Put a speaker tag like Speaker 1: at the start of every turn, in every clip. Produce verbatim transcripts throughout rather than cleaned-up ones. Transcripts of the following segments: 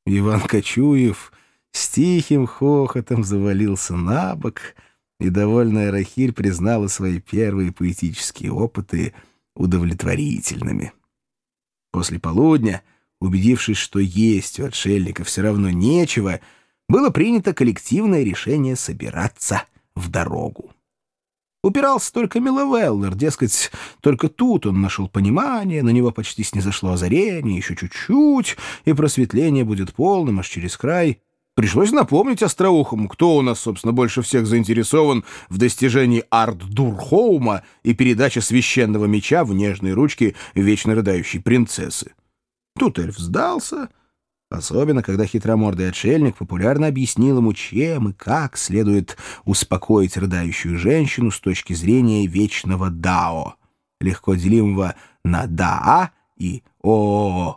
Speaker 1: Иван Кочуев с тихим хохотом завалился на бок, и довольная Рахиль признала свои первые поэтические опыты удовлетворительными. После полудня, убедившись, что есть у отшельника все равно нечего, было принято коллективное решение собираться в дорогу. Упирался только Миловеллер, дескать, только тут он нашел понимание, на него почти снизошло озарение, еще чуть-чуть, и просветление будет полным аж через край. Пришлось напомнить Остроухому, кто у нас, собственно, больше всех заинтересован в достижении Арт-Дурхоума и передаче священного меча в нежные ручки вечно рыдающей принцессы. Тут эльф сдался, особенно когда хитромордый отшельник популярно объяснил ему, чем и как следует успокоить рыдающую женщину с точки зрения вечного дао, легко делимого на даа и оо.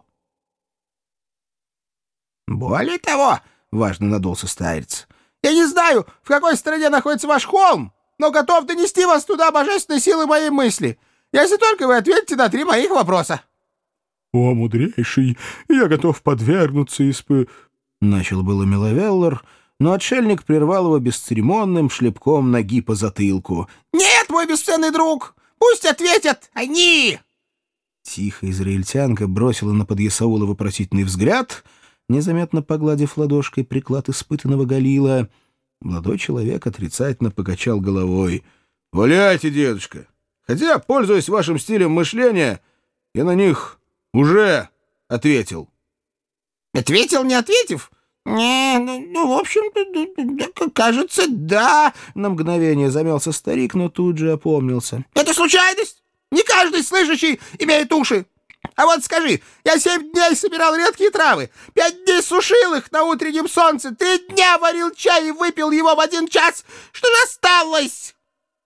Speaker 2: «Более того, — важно надулся старец, — я не знаю, в какой стране находится ваш холм, но готов донести вас туда божественной силой моей мысли, если только вы ответите на три моих вопроса».
Speaker 1: «О, мудрейший, я готов подвергнуться испы...» Начал было Миловеллер, но отшельник прервал его бесцеремонным шлепком ноги по затылку.
Speaker 2: «Нет, мой бесценный друг, пусть ответят они!»
Speaker 1: Тихо израильтянка бросила на подъясаула вопросительный взгляд, незаметно погладив ладошкой приклад испытанного Галила. Молодой человек отрицательно покачал головой. «Валяйте, дедушка! Хотя, пользуясь вашим стилем мышления, я на них уже ответил».
Speaker 2: «Ответил, не ответив? Не, ну, ну, в общем-то, кажется, да».
Speaker 1: На мгновение замялся старик, но тут же опомнился.
Speaker 2: «Это случайность? Не каждый слышащий имеет уши. А вот скажи, я семь дней собирал редкие травы, пять дней сушил их на утреннем солнце, три дня варил чай и выпил его в один час. Что же осталось?»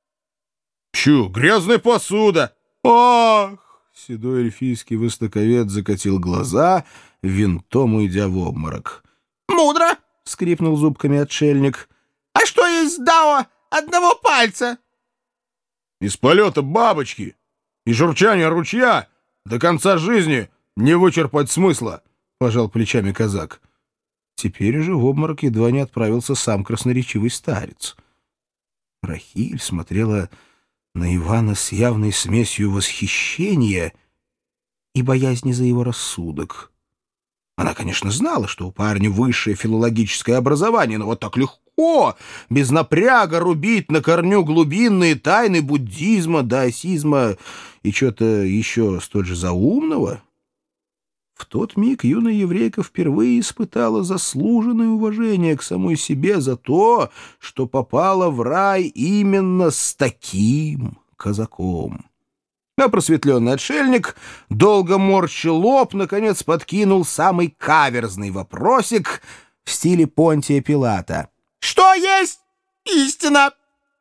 Speaker 1: «Чу, грязная посуда!» «Ах!» Седой эльфийский востоковед закатил глаза, винтом уйдя в обморок.
Speaker 2: «Мудро!»
Speaker 1: — скрипнул зубками отшельник.
Speaker 2: «А что есть дао одного пальца?»
Speaker 1: «Из полета бабочки и журчания ручья до конца жизни не вычерпать смысла», — пожал плечами казак. Теперь уже в обморок едва не отправился сам красноречивый старец. Рахиль смотрела на Ивана с явной смесью восхищения и боязни за его рассудок. Она, конечно, знала, что у парня высшее филологическое образование, но вот так легко, без напряга рубить на корню глубинные тайны буддизма, даосизма и чего-то еще столь же заумного. В тот миг юная еврейка впервые испытала заслуженное уважение к самой себе за то, что попала в рай именно с таким казаком. А просветленный отшельник долго морщил лоб, наконец подкинул самый каверзный вопросик в стиле Понтия Пилата.
Speaker 2: «Что есть истина?»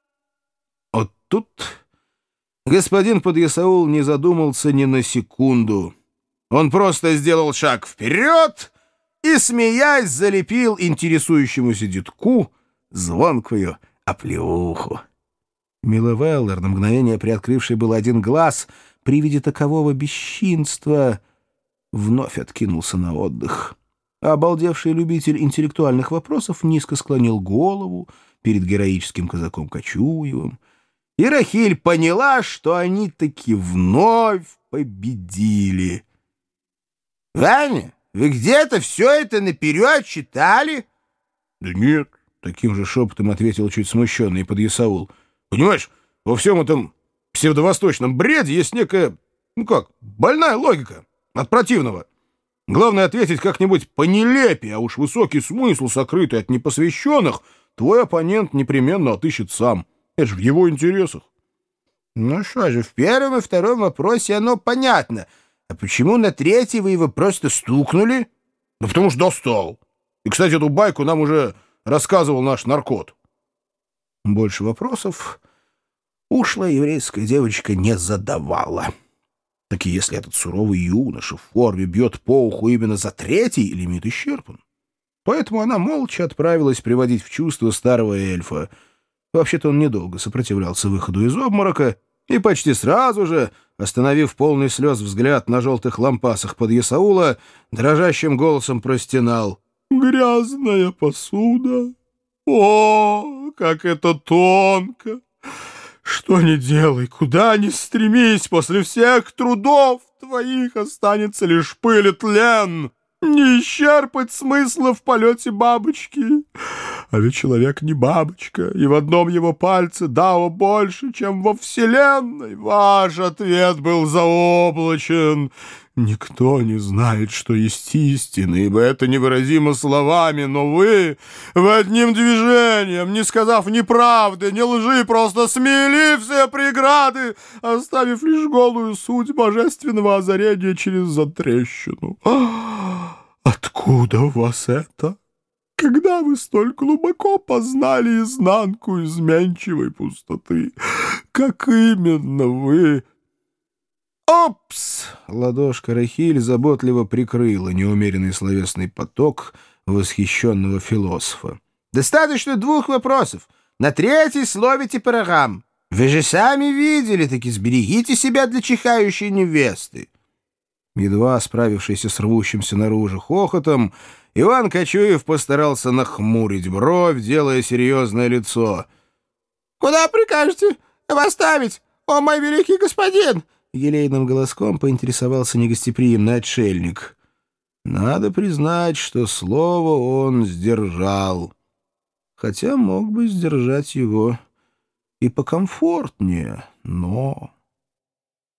Speaker 1: Вот тут господин подъясаул не задумался ни на секунду. Он просто сделал шаг вперед и, смеясь, залепил интересующемуся детку звонкую оплеуху. Миловеллер, на мгновение приоткрывший был один глаз, при виде такового бесчинства вновь откинулся на отдых. А обалдевший любитель интеллектуальных вопросов низко склонил голову перед героическим казаком Кочуевым, и Рахиль поняла, что они таки вновь победили.
Speaker 2: «Ваня, вы где-то все это наперед читали?»
Speaker 1: «Да нет», — таким же шепотом ответил чуть смущенный подъясаул. «Понимаешь, во всем этом псевдовосточном бреде есть некая, ну как, больная логика от противного. Главное ответить как-нибудь понелепее, а уж высокий смысл, сокрытый от непосвященных, твой оппонент непременно отыщет сам. Это же в его интересах».
Speaker 2: «Ну что же, в первом и втором вопросе оно понятно. А почему на третий вы его просто стукнули?»
Speaker 1: «Да потому что достал. И, кстати, эту байку нам уже рассказывал наш наркот». Больше вопросов ушлая еврейская девочка не задавала. Так и если этот суровый юноша в форме бьет по уху именно за третий, лимит исчерпан. Поэтому она молча отправилась приводить в чувство старого эльфа. Вообще-то он недолго сопротивлялся выходу из обморока и почти сразу же, остановив полный слез взгляд на желтых лампасах подъясаула, дрожащим голосом простенал.
Speaker 3: грязная посуда. О, как это тонко! Что ни делай, куда ни стремись, после всех трудов твоих останется лишь пыль и тлен. Не исчерпать смысла в полете бабочки. А ведь человек не бабочка, и в одном его пальце дао больше, чем во вселенной. Ваш ответ был заоблачен. Никто не знает, что есть истина, ибо это невыразимо словами, но вы, вы одним движением, не сказав ни правды, ни лжи, просто смели все преграды, оставив лишь голую суть божественного озарения через затрещину. Откуда у вас это? Когда вы столь глубоко познали изнанку изменчивой пустоты? Как именно вы...
Speaker 1: «Опс!» — ладошка Рахиль заботливо прикрыла неумеренный словесный поток восхищенного философа. «Достаточно двух вопросов. На третий словите по рогам. Вы же сами видели, таки сберегите себя для чихающей невесты». Едва справившийся с рвущимся наружу хохотом, Иван Кочуев постарался нахмурить бровь, делая серьезное лицо.
Speaker 2: «Куда прикажете поставить, о мой великий господин?»
Speaker 1: Елейным голоском поинтересовался негостеприимный отшельник. Надо признать, что слово он сдержал. Хотя мог бы сдержать его и покомфортнее, но...